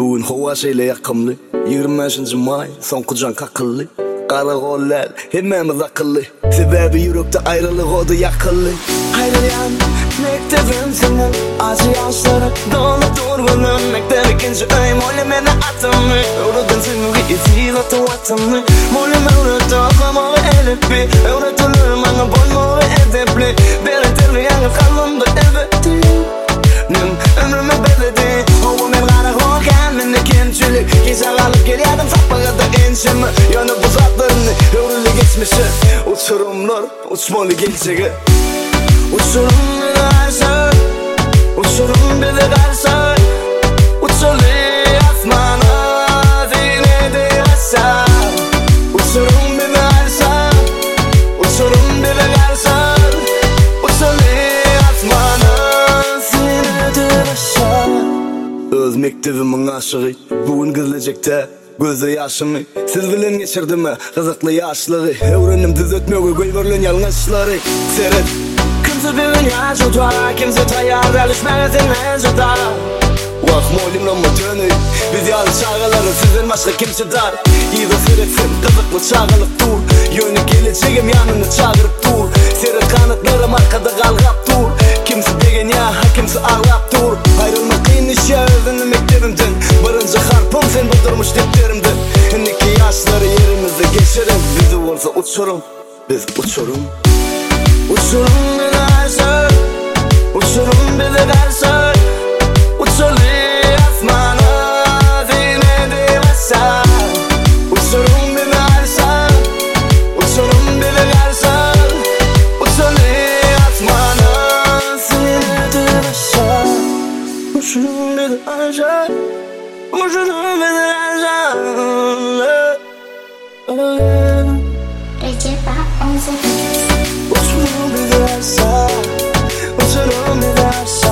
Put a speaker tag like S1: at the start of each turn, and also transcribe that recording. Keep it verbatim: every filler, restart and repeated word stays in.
S1: Bugün hava şeyle yakımlı yigirme beşinci may soňky jan kakılly Karakollar hemmemiz akıllı Sebebi yürekde ayrılık oldu yakıllı Ayrılan mektebim senin acı yaşları Dolu durgunum mektep ikinci öy Molimene atımı Uğradın seni itiz atı vatanı Molime uğradı aklama ve elepi Uğratılır bana bonma ve edepli Beni terli yanıp kalımda ebedi Ömrümü beledi Oğlum hep kara kol kendini kimçilik Gizem alıp geliyordum sapmağa da enşemi Yanıp uzaklarını ömrülü geçmişi Uçurumlar uçmalı geleceği Uçurum bir de karşı Uçurum bir de karşı Uçulu asmana Zine de aşağı Uçurum bir de karşı Uçurum bir de karşı Uçulu asmana Öz mektebimin aşığı Bugün gelecekte gözü yaşımı Siz bilen geçirdi mi kızıklı yaşlığı Evrenim düz ötmöge gülbörlün yalnızları Seret Kimse bir dünya juda Kimse tayyar alışmezin en juda Vah molimle mı dönü Biz yalı çağaları sizin başka kimse dar İyi de seretsin kızıklı çağılık dur Yönü geleceğim yanını çağırıp dur Seret kanıtlarım arkada kalgap dur Kimse degen ya kimse ağlap dur Ayrılmak kıyın iş ya özünü mektebimden Barınca harpım sen buldurmuş defterimden İki yaşları yerimizi geçerim Bizi olsa uçurum Biz uçurum Uçurum bir de karşı Uçurum bir de karşı Uçulu asmana Zine de aşağı Uçurum bir de karşı Uçurum bir de karşı Uçulu asmana Zine de aşağı Uçurum bir de aşağı Uçurum bir de aşağı
S2: Recep on sekiz
S1: Uçurum bir de aşağı Uçurum bir de aşağı